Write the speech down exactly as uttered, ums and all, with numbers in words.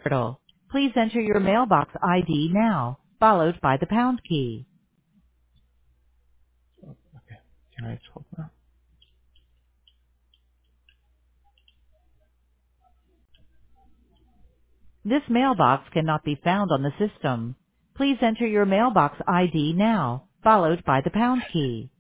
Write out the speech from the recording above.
portal. Please enter your mailbox I D now, followed by the pound key. Okay. Can I just hold now? This mailbox cannot be found on the system. Please enter your mailbox I D now, followed by the pound key.